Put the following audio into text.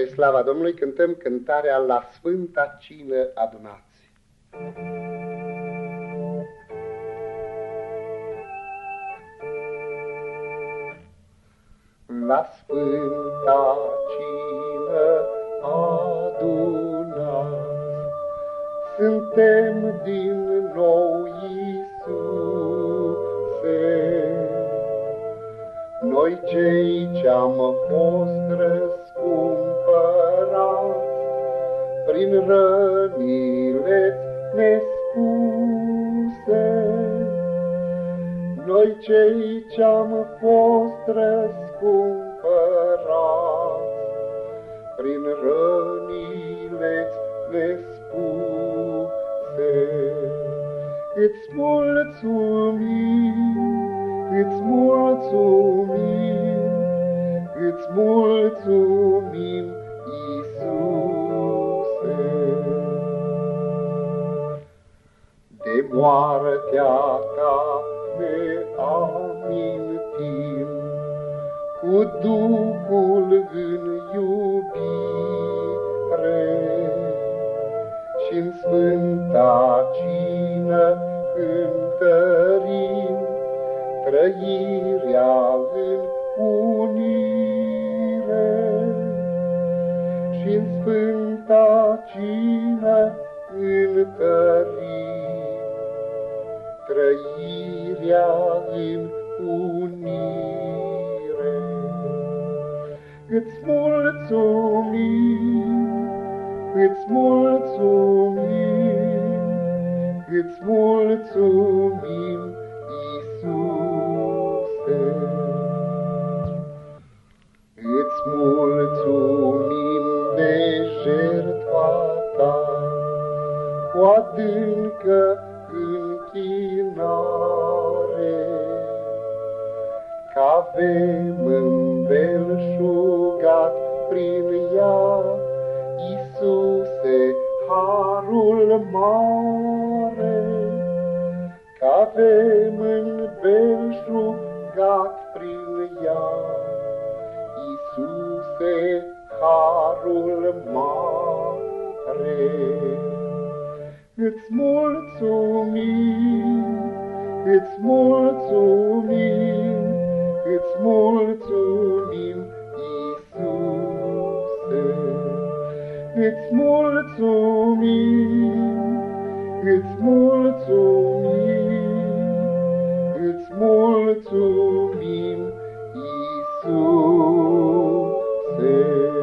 Spre slava Domnului cântăm cântarea La Sfânta Cină adunați. La Sfânta Cină adunați, suntem din nou, Iisuse, noi cei ce-am fost răscumpărați prin rănile nespuse. Noi cei ce-am fost răscumpărați prin rănile nespuse. Îți mulțumim, îți mulțumim, îți mulțumim, Iisuse. De moartea ta ne amintim, cu Duhul în iubire, și-n Sfânta Cină întărim trăirea în unire. Și-n Sfânta Cină întărim trăirea în unire. Îți mulțumim, îți mulțumim, îți mulțumim, Iisuse. Îți mulțumim de jertfa ta, cu adâncă închinare, că-avem îmbelșugat prin ea, Iisuse, harul mare. Că-avem îmbelșugat prin ea, Iisuse, harul mare. Îți mulțumim, îți mulțumim, îți mulțumim, Iisuse. Îți mulțumim, îți mulțumim, îți mulțumim, Iisuse.